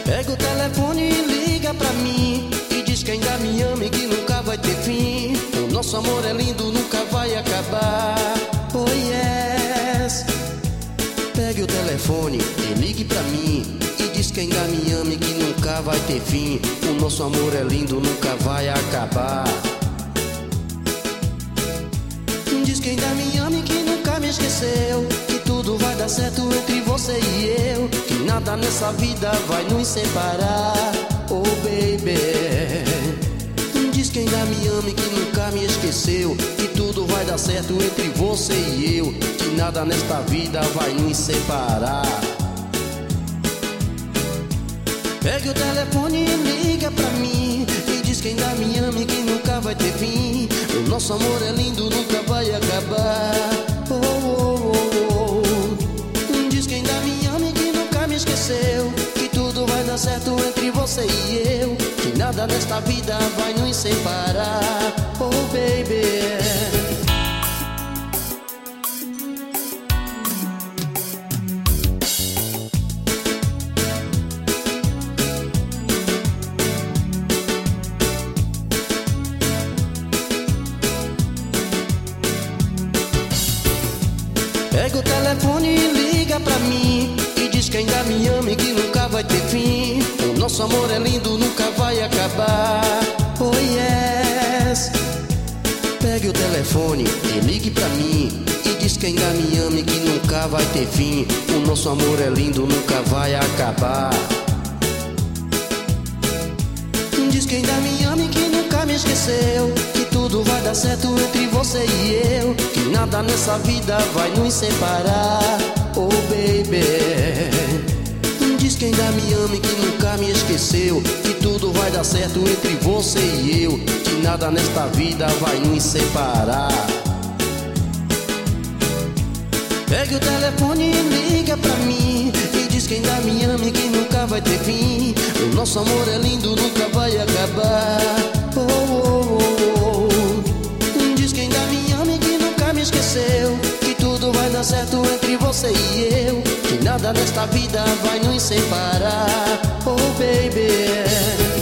Pega o telefone e liga pra mim e diz que ainda me ama e que nunca vai ter fim. O nosso amor é lindo, nunca vai acabar. Oh yes. Pegue o telefone e ligue pra mim e diz que ainda me ama e que nunca vai ter fim. O nosso amor é lindo, nunca vai acabar. Diz que ainda me ama e que nunca me esqueceu, que tudo vai dar certo entre você e eu, que nada nessa vida vai nos separar. Oh baby. Diz que ainda me ama e que nunca me esqueceu, que tudo vai dar certo entre você e eu, que nada nesta vida vai nos separar. Pegue o telefone e liga pra mim e diz que ainda me ama e que nunca vai ter fim. O nosso amor é lindo, nunca vai acabar. Oh, oh, oh, oh. Diz que ainda me ama e que nunca me esqueceu, que tudo vai dar certo entre você e eu, que nada nesta vida vai nos separar. Oh baby. Pega o telefone e liga pra mim e diz que ainda me ama e que nunca vai ter fim. O nosso amor é lindo, nunca vai acabar. Oh yes. Pegue o telefone e ligue pra mim e diz que ainda me ama e que nunca vai ter fim. O nosso amor é lindo, nunca vai acabar. Diz que ainda me ama e que nunca me esqueceu, que tudo vai dar certo entre você e eu, que nada nessa vida vai nos separar. Oh baby. Diz que ainda me ama e que nunca me esqueceu, que tudo vai dar certo entre você e eu, que nada nesta vida vai nos separar. Pegue o telefone e liga pra mim e diz que ainda me ama e que nunca vai ter fim. O nosso amor é lindo, nunca vai acabar. Oh, oh, oh, oh. Diz que ainda me ama e que nunca me esqueceu, que tudo vai dar certo entre você e eu, que nada nesta vida vai nos separar. Oh baby.